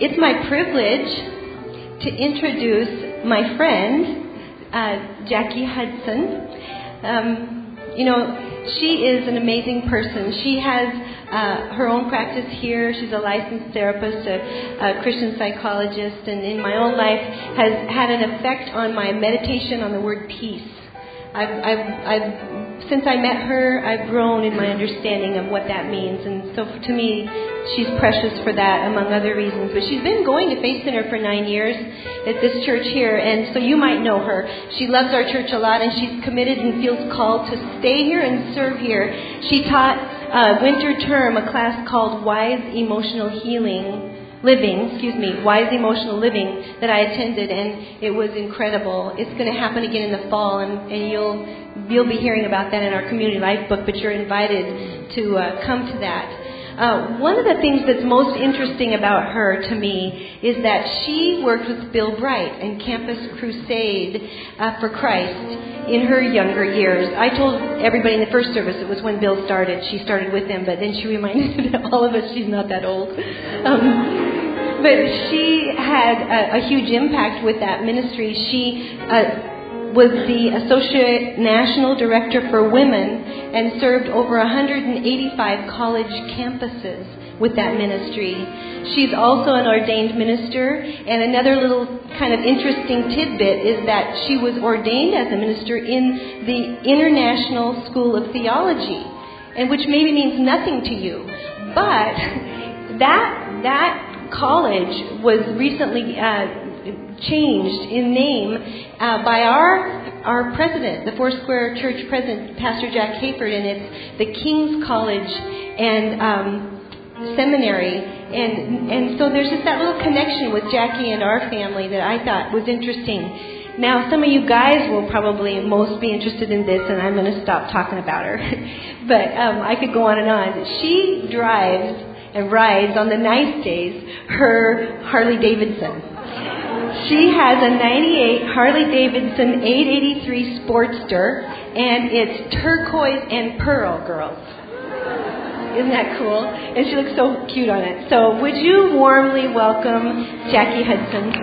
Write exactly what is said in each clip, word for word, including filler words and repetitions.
it's my privilege to introduce my friend, uh, Jackie Hudson. Um, you know, she is an amazing person. She has uh, her own practice here. She's a licensed therapist, a, a Christian psychologist, and in my own life has had an effect on my meditation on the word peace. I've, I've, I've Since I met her, I've grown in my understanding of what that means. And so to me, she's precious for that, among other reasons. But she's been going to Faith Center for nine years at this church here. And so you might know her. She loves our church a lot, and she's committed and feels called to stay here and serve here. She taught uh, winter term a class called Wise Emotional Healing. Living, excuse me, Wise Emotional Living that I attended, and it was incredible. It's going to happen again in the fall, and, and you'll you'll be hearing about that in our community life book, but you're invited to uh, come to that. Uh, one of the things that's most interesting about her to me is that she worked with Bill Bright and Campus Crusade uh, for Christ in her younger years. I told everybody in the first service it was when Bill started. She started with him, but then she reminded all of us she's not that old. Um, but she had a, a huge impact with that ministry. She uh, was the Associate National Director for Women and served over one hundred eighty-five college campuses with that ministry. She's also an ordained minister, and another little kind of interesting tidbit is that she was ordained as a minister in the International School of Theology, and which maybe means nothing to you, but that that college was recently uh, changed in name uh, by our our president, the Foursquare Church president, Pastor Jack Hayford, and it's the King's College and um, Seminary, and and so there's just that little connection with Jackie and our family that I thought was interesting. Now, some of you guys will probably most be interested in this, and I'm going to stop talking about her, but um, I could go on and on. She drives and rides on the nice days her Harley Davidson. She has a ninety-eight Harley Davidson eight eighty-three Sportster, and it's turquoise and pearl, girls. Isn't that cool? And she looks so cute on it. So would you warmly welcome Jackie Hudson?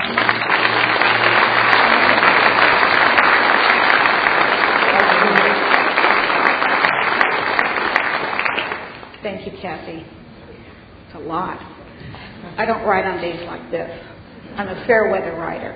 Thank you, Kathy. It's a lot. I don't ride on days like this. I'm a fair weather rider.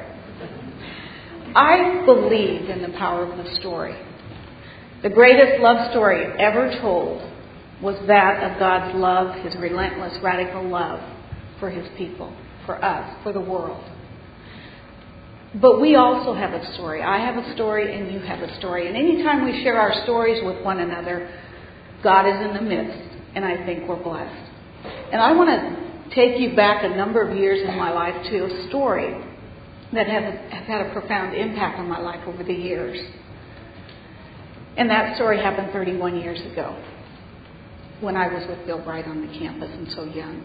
I believe in the power of the story. The greatest love story ever told was that of God's love, His relentless, radical love for His people, for us, for the world. But we also have a story. I have a story and you have a story. And anytime we share our stories with one another, God is in the midst, and I think we're blessed. And I want to take you back a number of years in my life to a story that has, has had a profound impact on my life over the years. And that story happened thirty-one years ago when I was with Bill Bright on the campus and so young.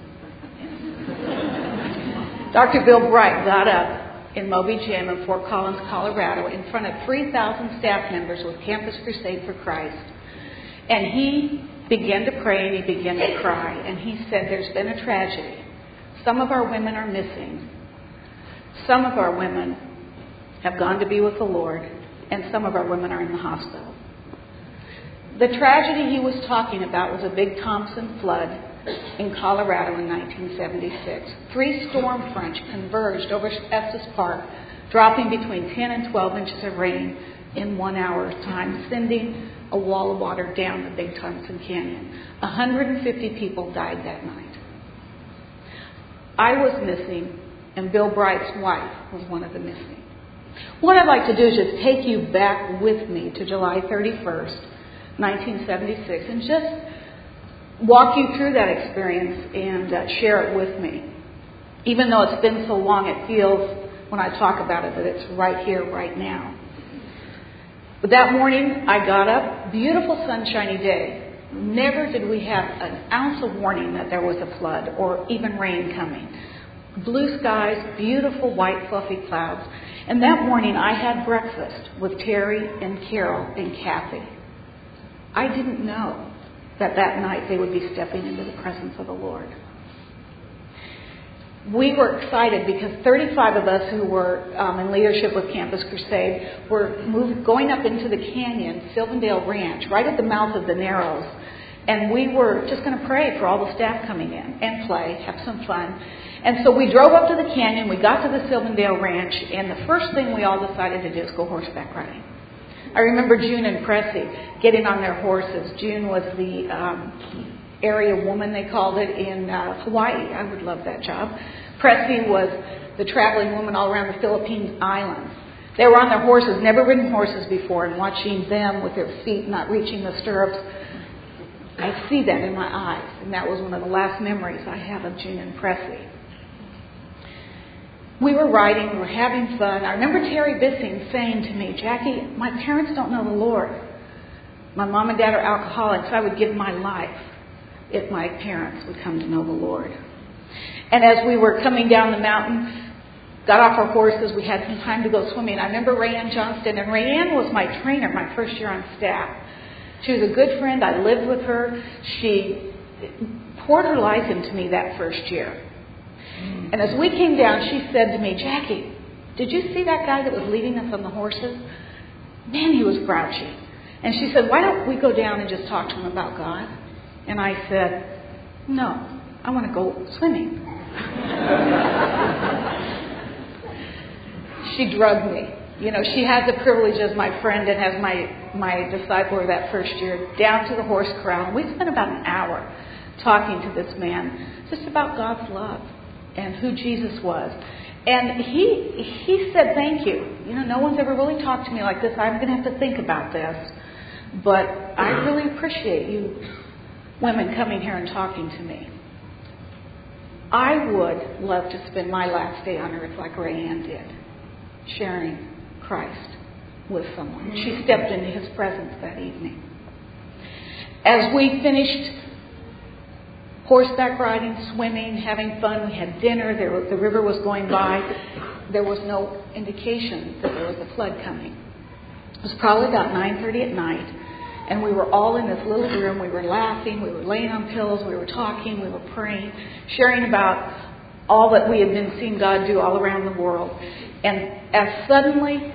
Doctor Bill Bright got up in Moby Gym in Fort Collins, Colorado in front of three thousand staff members with Campus Crusade for Christ. And he began to pray and he began to cry. And he said, there's been a tragedy. Some of our women are missing. Some of our women have gone to be with the Lord. And some of our women are in the hospital. The tragedy he was talking about was a big Thompson flood in Colorado in nineteen seventy-six. Three storm fronts converged over Estes Park, dropping between ten and twelve inches of rain in one hour's time, sending a wall of water down the Big Thompson Canyon. one hundred fifty people died that night. I was missing, and Bill Bright's wife was one of the missing. What I'd like to do is just take you back with me to July thirty-first, nineteen seventy-six, and just walk you through that experience and uh, share it with me. Even though it's been so long, it feels, when I talk about it, that it's right here, right now. But that morning, I got up, beautiful sunshiny day. Never did we have an ounce of warning that there was a flood or even rain coming. Blue skies, beautiful white fluffy clouds. And that morning, I had breakfast with Terry and Carol and Kathy. I didn't know that that night they would be stepping into the presence of the Lord. we were excited because thirty-five of us who were um, in leadership with Campus Crusade were moved, going up into the canyon, Silvendale Ranch, right at the mouth of the Narrows. And we were just going to pray for all the staff coming in and play, have some fun. And so we drove up to the canyon, we got to the Silvendale Ranch, and the first thing we all decided to do is go horseback riding. I remember June and Pressy getting on their horses. June was the um, area woman, they called it, in uh, Hawaii. I would love that job. Pressy was the traveling woman all around the Philippines Islands. They were on their horses, never ridden horses before, and watching them with their feet not reaching the stirrups, I see that in my eyes. And that was one of the last memories I have of June and Pressy. We were riding, we were having fun. I remember Terry Bissing saying to me, Jackie, my parents don't know the Lord. My mom and dad are alcoholics. I would give my life if my parents would come to know the Lord. And as we were coming down the mountain, got off our horses, we had some time to go swimming. I remember Rayanne Johnston, and Rayanne was my trainer my first year on staff. She was a good friend. I lived with her. She poured her life into me that first year. And as we came down, she said to me, Jackie, did you see that guy that was leading us on the horses? Man, he was grouchy. And she said, why don't we go down and just talk to him about God? And I said, no, I want to go swimming. She drugged me. You know, she had the privilege as my friend and as my, my discipler that first year, down to the horse corral. We spent about an hour talking to this man just about God's love and who Jesus was. And he he said, thank you. You know, no one's ever really talked to me like this. I'm going to have to think about this. But I really appreciate you women coming here and talking to me. I would love to spend my last day on earth like Rayanne did, sharing Christ with someone. She stepped into his presence that evening. As we finished horseback riding, swimming, having fun, we had dinner, there was, the river was going by, there was no indication that there was a flood coming. It was probably about nine thirty at night, and we were all in this little room. We were laughing, we were laying on pillows, we were talking, we were praying, sharing about all that we had been seeing God do all around the world. And as suddenly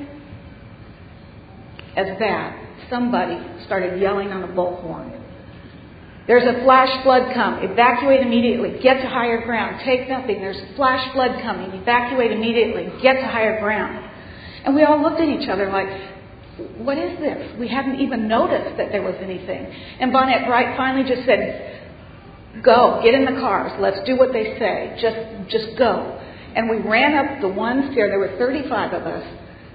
as that, somebody started yelling on a bullhorn. There's a flash flood come. Evacuate immediately. Get to higher ground. Take nothing. There's a flash flood coming. Evacuate immediately. Get to higher ground. And we all looked at each other like, what is this? We hadn't even noticed that there was anything. And Bonnet Bright finally just said, go. Get in the cars. Let's do what they say. Just, just go. And we ran up the one stair. There were thirty-five of us.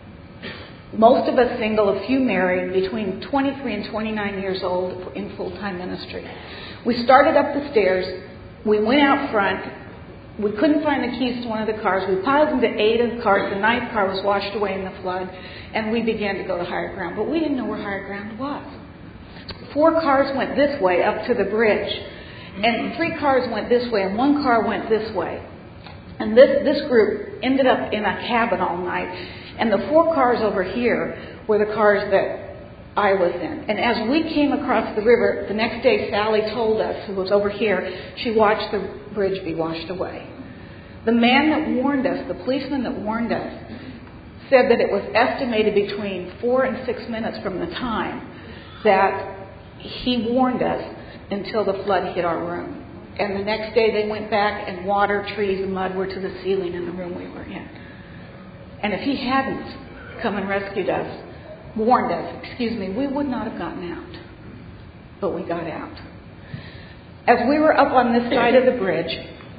Most of us single, a few married, between twenty-three and twenty-nine years old in full-time ministry. We started up the stairs. We went out front. We couldn't find the keys to one of the cars. We piled into eight of the cars. The ninth car was washed away in the flood, and we began to go to higher ground. But we didn't know where higher ground was. Four cars went this way up to the bridge, and three cars went this way, and one car went this way. And this, this group ended up in a cabin all night. And the four cars over here were the cars that I was in. And as we came across the river, the next day Sally told us, who was over here, she watched the bridge be washed away. The man that warned us, the policeman that warned us, said that it was estimated between four and six minutes from the time that he warned us until the flood hit our room. And the next day they went back and water, trees, and mud were to the ceiling in the room we were in. And if he hadn't come and rescued us, warned us, excuse me, we would not have gotten out. But we got out. As we were up on this side of the bridge,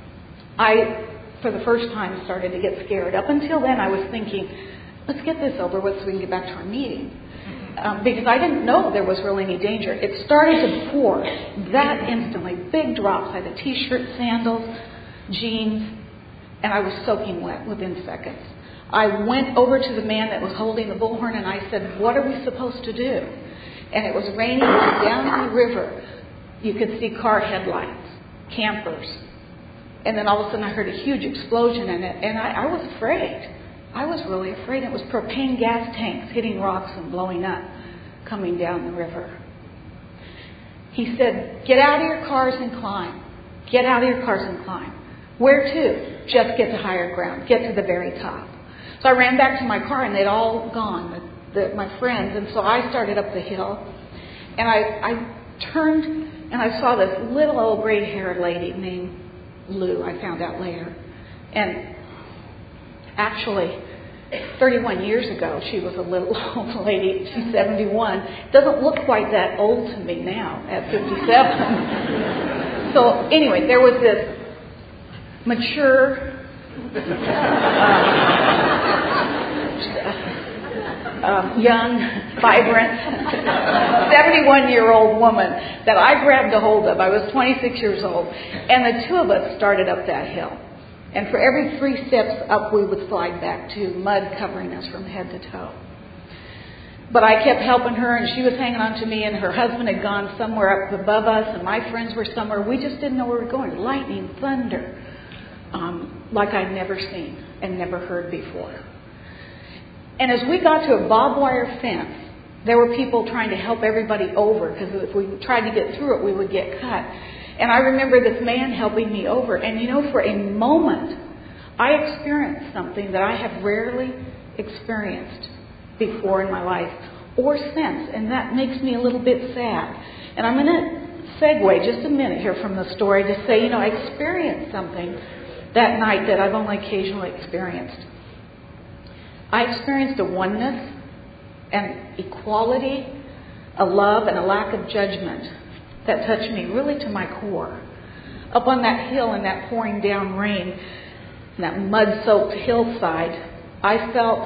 I, for the first time, started to get scared. Up until then, I was thinking, let's get this over with so we can get back to our meeting. Um, because I didn't know there was really any danger. It started to pour that instantly. Big drops. I had a t-shirt, sandals, jeans, and I was soaking wet within seconds. I went over to the man that was holding the bullhorn and I said, what are we supposed to do? And it was raining down in the river. You could see car headlights, campers. And then all of a sudden I heard a huge explosion in it, and I, I was afraid. I was really afraid. It was propane gas tanks hitting rocks and blowing up, coming down the river. He said, get out of your cars and climb. Get out of your cars and climb. Where to? Just get to higher ground. Get to the very top. So I ran back to my car, and they'd all gone, the, the, my friends. And so I started up the hill. And I, I turned, and I saw this little old gray-haired lady named Lou, I found out later. And actually, thirty-one years ago, she was a little old lady. She's seventy-one. Doesn't look quite that old to me now at fifty-seven. So anyway, there was this mature, uh, um, young, vibrant, seventy-one-year-old woman that I grabbed a hold of. I was twenty-six years old, and the two of us started up that hill. And for every three steps up, we would slide back to mud covering us from head to toe. But I kept helping her, and she was hanging on to me, and her husband had gone somewhere up above us, and my friends were somewhere. We just didn't know where we were going. Lightning, thunder, um, like I'd never seen and never heard before. And as we got to a barbed wire fence, there were people trying to help everybody over, because if we tried to get through it, we would get cut. And I remember this man helping me over. And, you know, for a moment, I experienced something that I have rarely experienced before in my life or since. And that makes me a little bit sad. And I'm going to segue just a minute here from the story to say, you know, I experienced something that night that I've only occasionally experienced. I experienced a oneness and equality, a love and a lack of judgment that touched me really to my core. Up on that hill in that pouring down rain, that mud-soaked hillside, I felt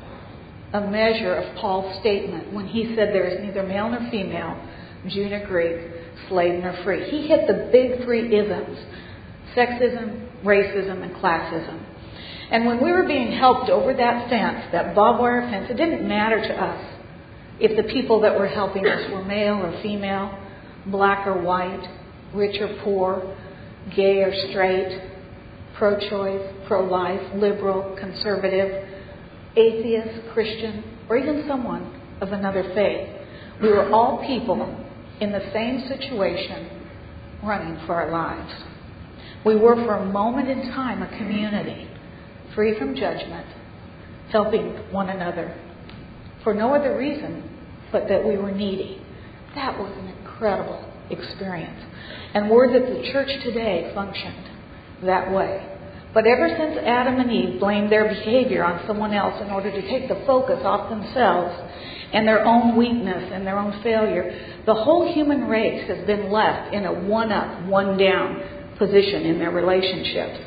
a measure of Paul's statement when he said there is neither male nor female, Jew nor Greek, slave nor free. He hit the big three isms: sexism, racism, and classism. And when we were being helped over that fence, that barbed wire fence, it didn't matter to us if the people that were helping us were male or female, black or white, rich or poor, gay or straight, pro-choice, pro-life, liberal, conservative, atheist, Christian, or even someone of another faith. We were all people in the same situation, running for our lives. We were for a moment in time a community, free from judgment, helping one another for no other reason but that we were needy. That was an incredible experience. And word that the church today functioned that way. But ever since Adam and Eve blamed their behavior on someone else in order to take the focus off themselves and their own weakness and their own failure, the whole human race has been left in a one-up, one-down position in their relationships.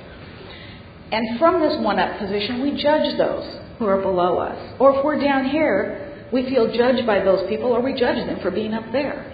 And from this one-up position, we judge those who are below us. Or if we're down here, we feel judged by those people, or we judge them for being up there.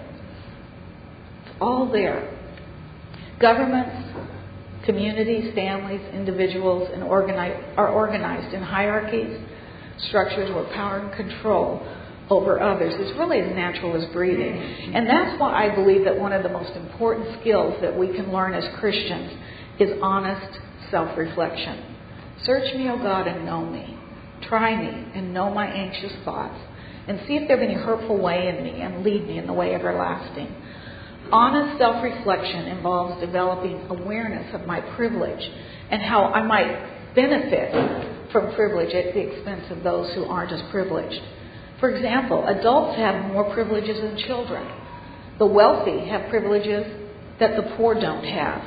It's all there. Governments, communities, families, individuals and organize, are organized in hierarchies, structures where power and control over others is really as natural as breathing. And that's why I believe that one of the most important skills that we can learn as Christians is honest self-reflection. Search me, O God, and know me. Try me and know my anxious thoughts, and see if there be any hurtful way in me, and lead me in the way everlasting. Honest self-reflection involves developing awareness of my privilege and how I might benefit from privilege at the expense of those who aren't as privileged. For example, adults have more privileges than children. The wealthy have privileges that the poor don't have.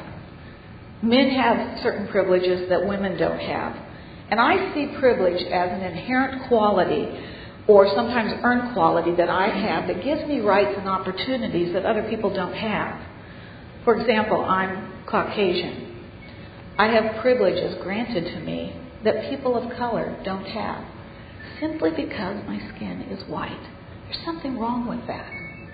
Men have certain privileges that women don't have. And I see privilege as an inherent quality, or sometimes earned quality, that I have that gives me rights and opportunities that other people don't have. For example, I'm Caucasian. I have privileges granted to me that people of color don't have, simply because my skin is white. There's something wrong with that.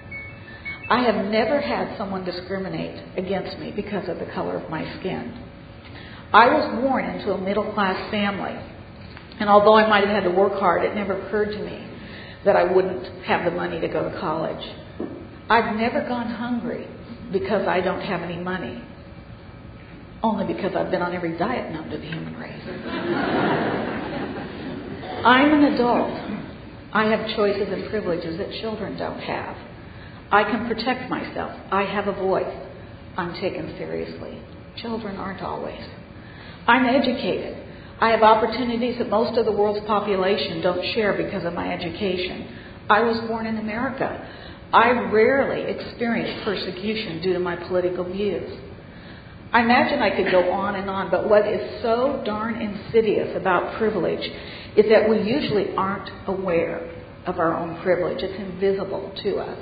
I have never had someone discriminate against me because of the color of my skin. I was born into a middle-class family, and although I might have had to work hard, it never occurred to me that I wouldn't have the money to go to college. I've never gone hungry because I don't have any money, only because I've been on every diet known to the human race. I'm an adult. I have choices and privileges that children don't have. I can protect myself. I have a voice. I'm taken seriously. Children aren't always. I'm educated. I have opportunities that most of the world's population don't share because of my education. I was born in America. I rarely experienced persecution due to my political views. I imagine I could go on and on, but what is so darn insidious about privilege is that we usually aren't aware of our own privilege. It's invisible to us.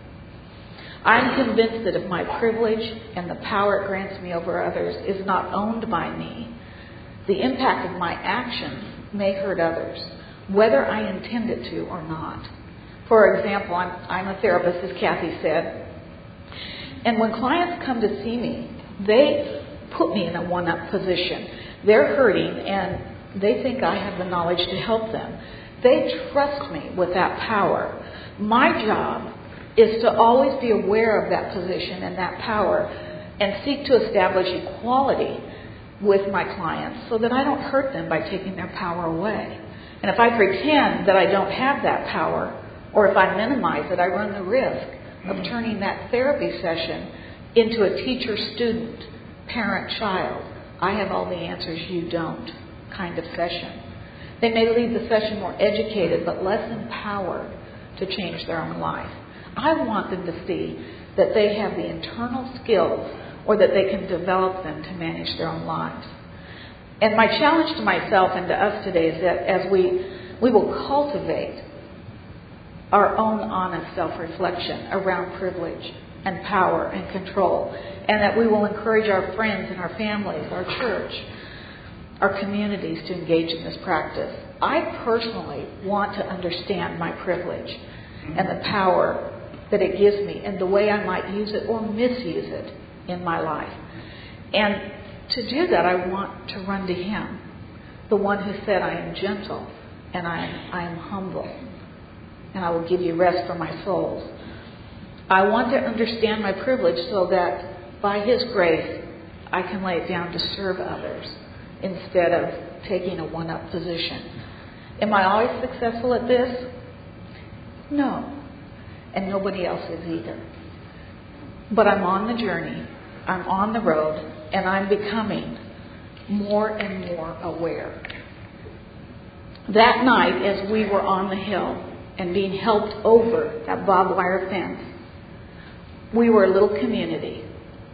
I'm convinced that if my privilege and the power it grants me over others is not owned by me, the impact of my actions may hurt others, whether I intend it to or not. For example, I'm, I'm a therapist, as Kathy said, and when clients come to see me, they put me in a one-up position. They're hurting, and they think I have the knowledge to help them. They trust me with that power. My job is to always be aware of that position and that power and seek to establish equality with my clients so that I don't hurt them by taking their power away. And if I pretend that I don't have that power, or if I minimize it, I run the risk of turning that therapy session into a teacher-student, parent-child, I have all the answers, you don't kind of session. They may leave the session more educated but less empowered to change their own life. I want them to see that they have the internal skills or that they can develop them to manage their own lives. And my challenge to myself and to us today is that as we, we will cultivate our own honest self-reflection around privilege and power and control, and that we will encourage our friends and our families, our church, our communities to engage in this practice. I personally want to understand my privilege and the power that it gives me and the way I might use it or misuse it in my life. And to do that, I want to run to Him, the one who said, I am gentle and I am, I am humble, and I will give you rest for my souls. I want to understand my privilege so that by His grace, I can lay it down to serve others instead of taking a one-up position. Am I always successful at this? No. And nobody else is either. But I'm on the journey, I'm on the road, and I'm becoming more and more aware. That night, as we were on the hill and being helped over that barbed wire fence, we were a little community.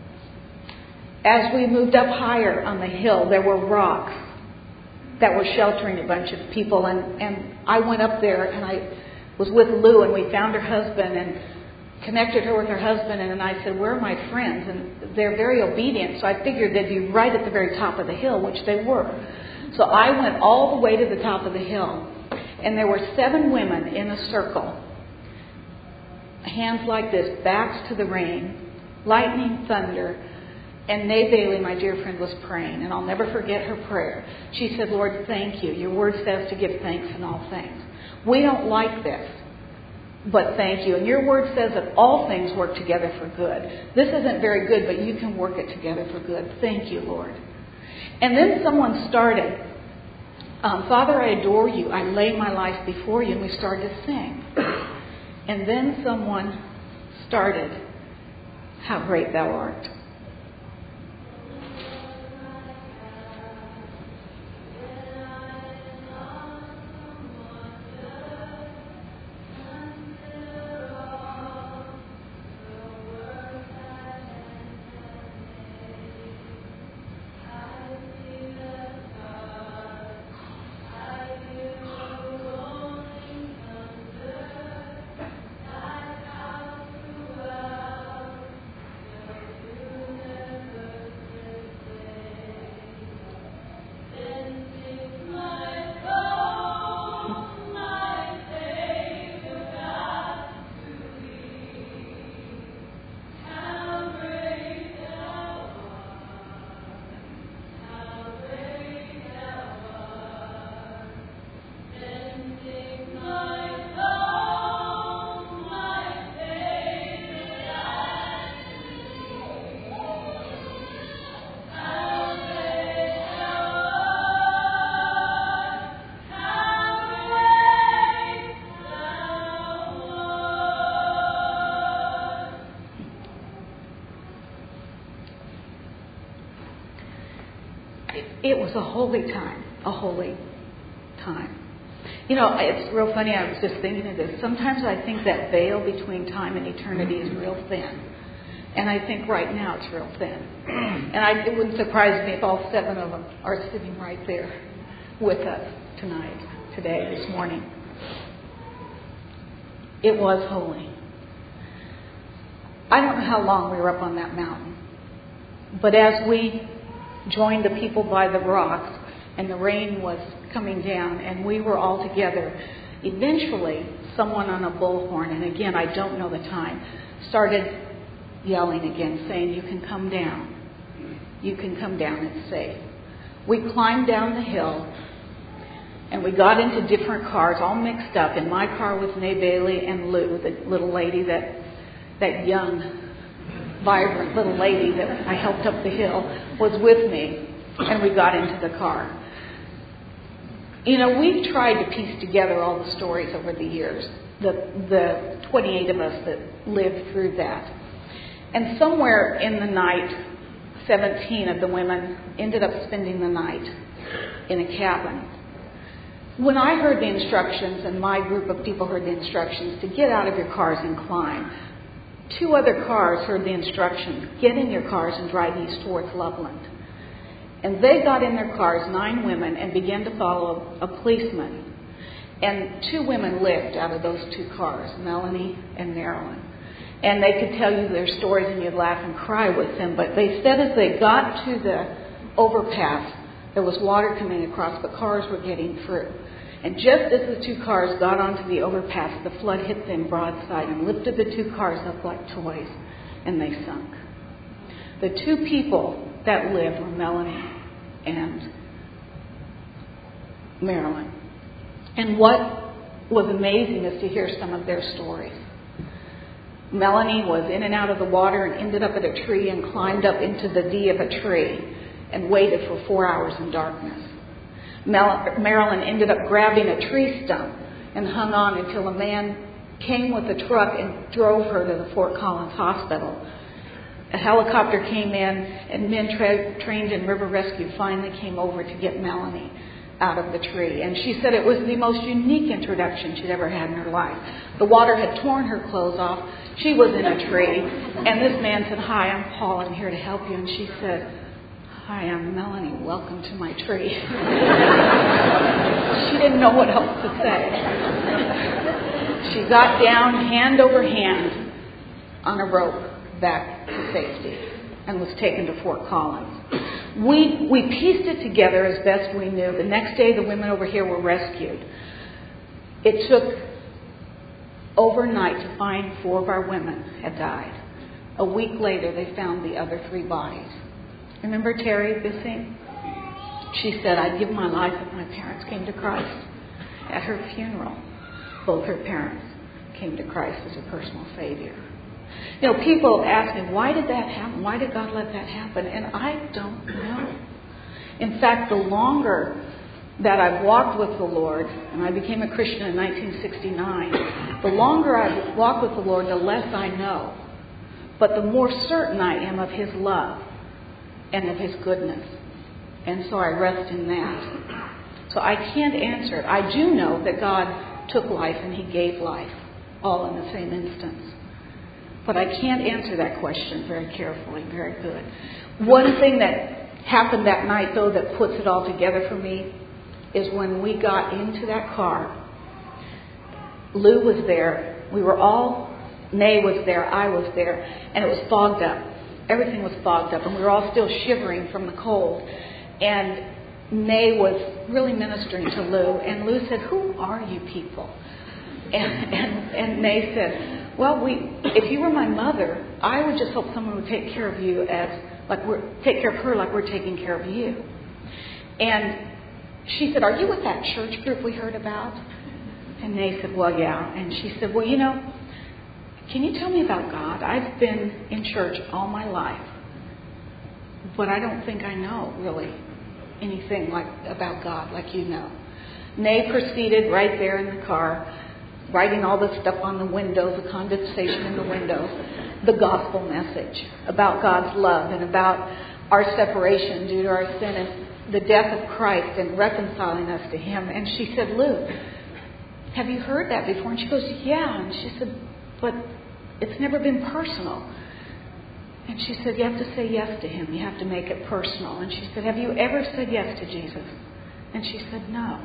As we moved up higher on the hill, there were rocks that were sheltering a bunch of people. And, and I went up there and I was with Lou, and we found her husband and connected her with her husband. And then I said, where are my friends? And they're very obedient, so I figured they'd be right at the very top of the hill, which they were. So I went all the way to the top of the hill, and there were seven women in a circle, hands like this, backs to the rain, lightning, thunder. And Nay Bailey, my dear friend, was praying, and I'll never forget her prayer. She said, Lord, thank you. Your word says to give thanks in all things. We don't like this, but thank you. And your word says that all things work together for good. This isn't very good, but you can work it together for good. Thank you, Lord. And then someone started, um, Father, I adore you. I lay my life before you. And we started to sing. And then someone started, how great thou art. it was a holy time, a holy time. You know, it's real funny. I was just thinking of this. Sometimes I think that veil between time and eternity is real thin. And I think right now it's real thin. And I, it wouldn't surprise me if all seven of them are sitting right there with us tonight, today, this morning. It was holy. I don't know how long we were up on that mountain. But as we joined the people by the rocks and the rain was coming down and we were all together, eventually someone on a bullhorn, and again I don't know the time, started yelling again, saying, "You can come down. You can come down. It's safe." We climbed down the hill and we got into different cars, all mixed up. In my car was Nay Bailey and Lou, the little lady, that that young, vibrant little lady that I helped up the hill, was with me, and we got into the car. You know, we've tried to piece together all the stories over the years, the the twenty-eight of us that lived through that. And somewhere in the night, seventeen of the women ended up spending the night in a cabin. When I heard the instructions, and my group of people heard the instructions to get out of your cars and climb, two other cars heard the instructions, get in your cars and drive east towards Loveland. And they got in their cars, nine women, and began to follow a policeman. And two women lived out of those two cars, Melanie and Marilyn. And they could tell you their stories and you'd laugh and cry with them. But they said as they got to the overpass, there was water coming across, but cars were getting through. And just as the two cars got onto the overpass, the flood hit them broadside and lifted the two cars up like toys, and they sunk. The two people that lived were Melanie and Marilyn. And what was amazing is to hear some of their stories. Melanie was in and out of the water and ended up at a tree and climbed up into the D of a tree and waited for four hours in darkness. Mel- Marilyn ended up grabbing a tree stump and hung on until a man came with a truck and drove her to the Fort Collins Hospital. A helicopter came in, and men tra- trained in river rescue finally came over to get Melanie out of the tree. And she said it was the most unique introduction she'd ever had in her life. The water had torn her clothes off. She was in a tree. And this man said, "Hi, I'm Paul. I'm here to help you." And she said, "Hi, I'm Melanie. Welcome to my tree." She didn't know what else to say. She got down hand over hand on a rope back to safety and was taken to Fort Collins. We we pieced it together as best we knew. The next day the women over here were rescued. It took overnight to find four of our women had died. A week later they found the other three bodies. Remember Terry Bissing? She said, "I'd give my life if my parents came to Christ." At her funeral, both her parents came to Christ as a personal Savior. You know, people ask me, why did that happen? Why did God let that happen? And I don't know. In fact, the longer that I've walked with the Lord, and I became a Christian in nineteen sixty-nine, the longer I've walked with the Lord, the less I know. But the more certain I am of His love and of His goodness. And so I rest in that. So I can't answer it. I do know that God took life and He gave life, all in the same instance. But I can't answer that question very carefully, very good. One thing that happened that night, though, that puts it all together for me is when we got into that car, Lou was there. We were all, Nay was there, I was there, and it was fogged up. Everything was fogged up, and we were all still shivering from the cold. And Nay was really ministering to Lou, and Lou said, "Who are you people?" And, and, and Nay said, "Well, we, if you were my mother, I would just hope someone would take care of you as, like we're, take care of her like we're taking care of you." And she said, "Are you with that church group we heard about?" And Nay said, "Well, yeah." And she said, "Well, you know, can you tell me about God? I've been in church all my life, but I don't think I know really anything like about God like you know." Nay proceeded right there in the car, writing all this stuff on the windows, the condensation in the windows, the gospel message about God's love and about our separation due to our sin. And the death of Christ and reconciling us to Him. And she said, Lou, have you heard that before? And she goes, yeah. And she said, but it's never been personal. And she said, you have to say yes to Him. You have to make it personal. And she said, have you ever said yes to Jesus? And she said, no.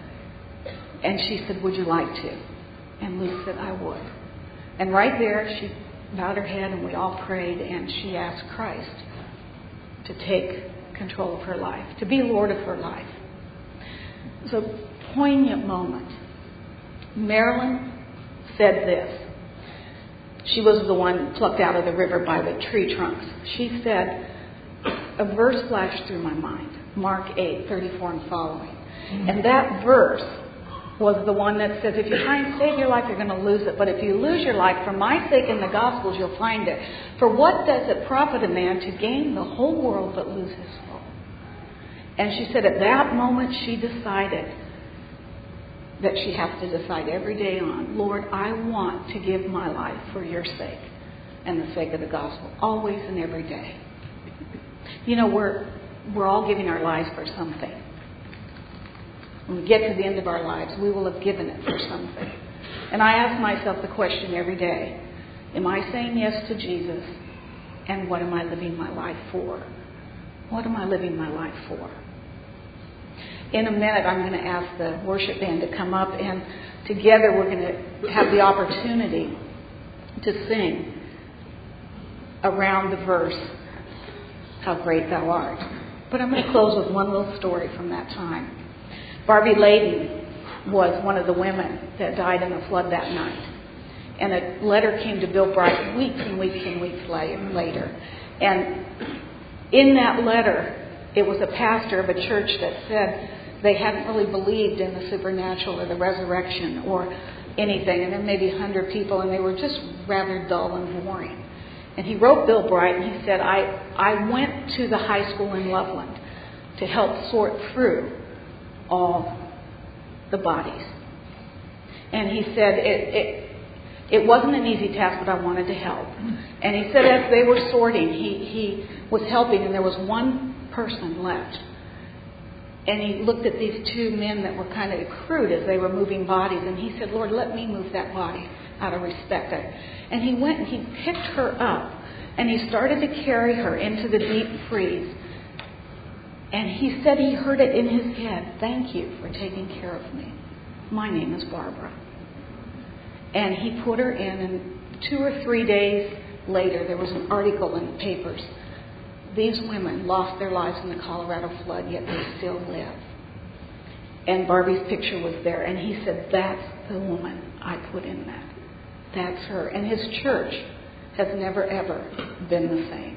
And she said, would you like to? And Lou said, I would. And right there, she bowed her head and we all prayed, and she asked Christ to take control of her life, to be Lord of her life. It was a poignant moment. Marilyn said this. She was the one plucked out of the river by the tree trunks. She said, a verse flashed through my mind, Mark eight, thirty-four and following. Mm-hmm. And that verse was the one that says, if you try and save your life, you're going to lose it. But if you lose your life, for my sake in the Gospels, you'll find it. For what does it profit a man to gain the whole world but lose his soul? And she said at that moment she decided that she has to decide every day on, Lord, I want to give my life for your sake and the sake of the gospel, always and every day. You know, we're we're all giving our lives for something. When we get to the end of our lives, we will have given it for something. And I ask myself the question every day, am I saying yes to Jesus? And what am I living my life for? What am I living my life for? In a minute, I'm going to ask the worship band to come up, and together we're going to have the opportunity to sing around the verse, How Great Thou Art. But I'm going to close with one little story from that time. Barbie Layden was one of the women that died in the flood that night. And a letter came to Bill Bright weeks and weeks and weeks later. And in that letter, it was a pastor of a church that said they hadn't really believed in the supernatural or the resurrection or anything. And there may be a hundred people, and they were just rather dull and boring. And he wrote Bill Bright, and he said, I, I went to the high school in Loveland to help sort through all the bodies. And he said it, it it wasn't an easy task, but I wanted to help. And he said as they were sorting, he, he was helping, and there was one person left. And he looked at these two men that were kind of crude as they were moving bodies, and he said, Lord, let me move that body out of respect. And he went and he picked her up, and he started to carry her into the deep freeze. And he said he heard it in his head, thank you for taking care of me. My name is Barbara. And he put her in, and two or three days later, there was an article in the papers. These women lost their lives in the Colorado flood, yet they still live. And Barbie's picture was there. And he said, that's the woman I put in that. That's her. And his church has never, ever been the same.